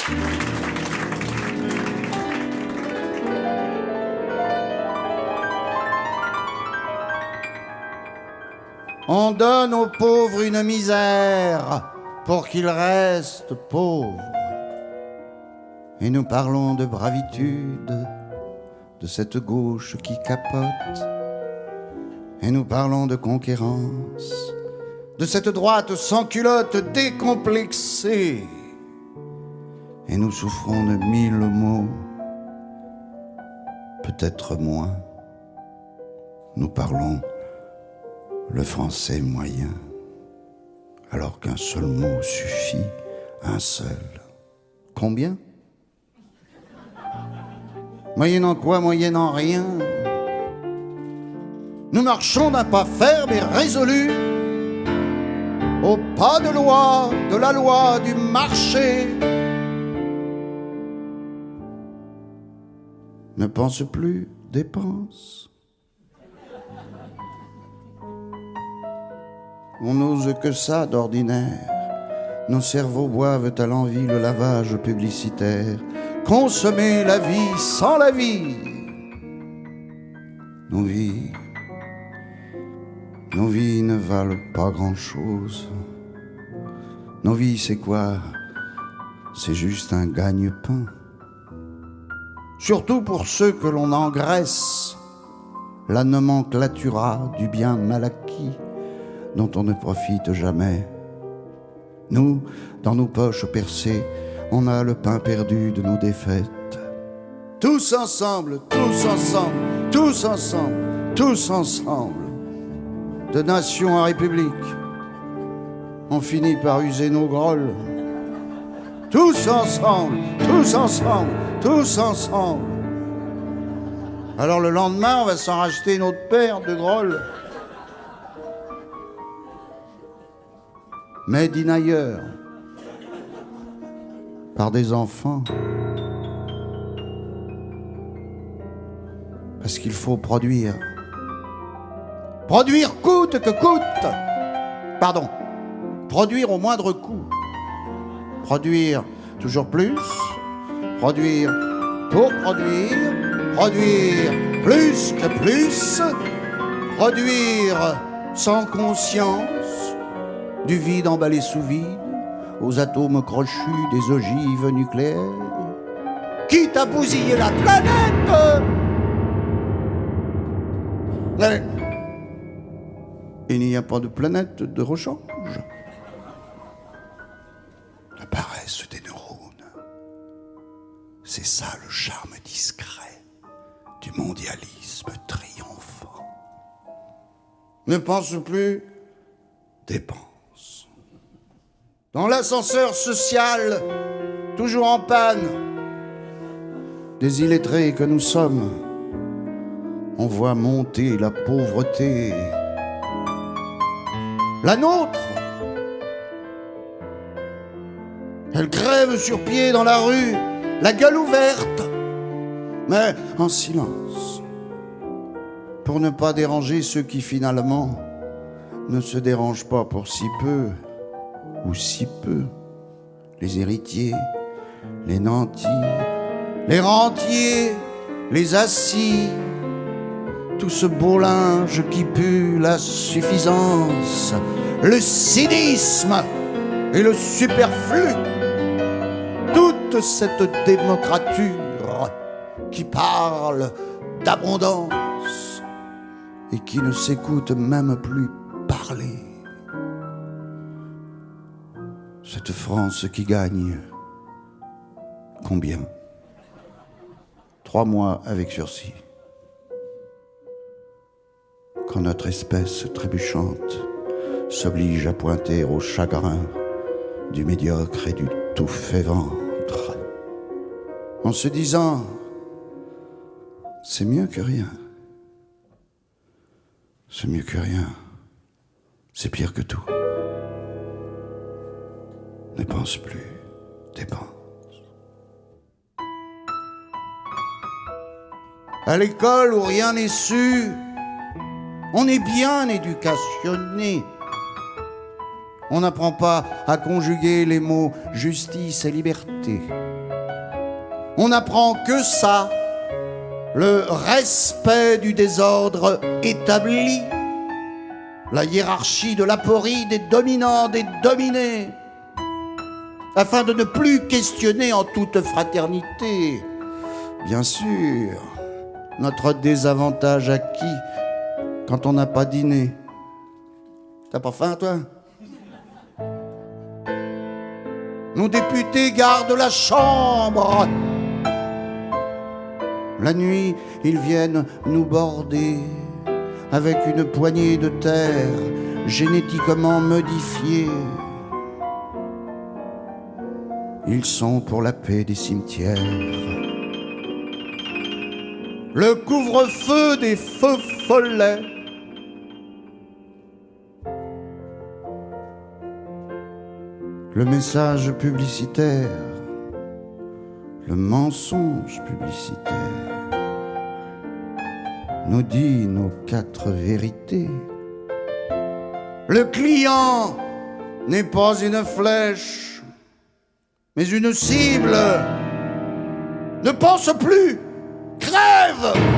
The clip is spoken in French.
On donne aux pauvres une misère pour qu'ils restent pauvres. Et nous parlons de bravitude, de cette gauche qui capote. Et nous parlons de conquérance, de cette droite sans culotte décomplexée. Et nous souffrons de 1000 mots, peut-être moins. Nous parlons le français moyen, alors qu'un seul mot suffit, un seul. Combien? Moyennant quoi? Moyennant rien. Nous marchons d'un pas ferme et résolu, au pas de loi, de la loi du marché. Ne pense plus, dépense. On n'ose que ça d'ordinaire. Nos cerveaux boivent à l'envi le lavage publicitaire. Consommer la vie sans la vie. Nos vies ne valent pas grand-chose. Nos vies, c'est quoi? C'est juste un gagne-pain. Surtout pour ceux que l'on engraisse, la nomenclatura du bien mal acquis, dont on ne profite jamais. Nous, dans nos poches percées, on a le pain perdu de nos défaites. Tous ensemble, tous ensemble, tous ensemble, tous ensemble, de nation à république, on finit par user nos grolles. Tous ensemble, tous ensemble, tous ensemble. Alors le lendemain, on va s'en racheter une autre paire de grolles. Made in ailleurs, par des enfants. Parce qu'il faut produire. Produire coûte que coûte. Pardon, produire au moindre coût. Produire toujours plus. Produire pour produire. Produire plus que plus. Produire sans conscience. Du vide emballé sous vide, aux atomes crochus des ogives nucléaires, quitte à bousiller la planète. Mais il n'y a pas de planète de rechange. La paresse des neurones, c'est ça le charme discret du mondialisme triomphant. Ne pense plus, dépense. Dans l'ascenseur social, toujours en panne, des illettrés que nous sommes, on voit monter la pauvreté. La nôtre, elle crève sur pied dans la rue, la gueule ouverte, mais en silence, pour ne pas déranger ceux qui finalement ne se dérangent pas pour si peu. Ou si peu, les héritiers, les nantis, les rentiers, les assis, tout ce beau linge qui pue la suffisance, le cynisme et le superflu, toute cette démocrature qui parle d'abondance et qui ne s'écoute même plus parler. Cette France qui gagne, combien? 3 mois avec sursis. Quand notre espèce trébuchante s'oblige à pointer au chagrin du médiocre et du tout fait ventre, en se disant c'est mieux que rien. C'est mieux que rien. C'est pire que tout. Ne pense plus, dépense. À l'école où rien n'est su, on est bien éducationné. On n'apprend pas à conjuguer les mots justice et liberté. on n'apprend que ça, le respect du désordre établi, la hiérarchie de l'aporie des dominants, des dominés, afin de ne plus questionner en toute fraternité, bien sûr, notre désavantage acquis quand on n'a pas dîné. T'as pas faim, toi? Nos députés gardent la chambre. La nuit, ils viennent nous border avec une poignée de terre génétiquement modifiée. Ils sont pour la paix des cimetières. Le couvre-feu des feux follets. Le message publicitaire, le mensonge publicitaire nous dit nos 4 vérités. Le client n'est pas une flèche, mais une cible. Ne pense plus, crève!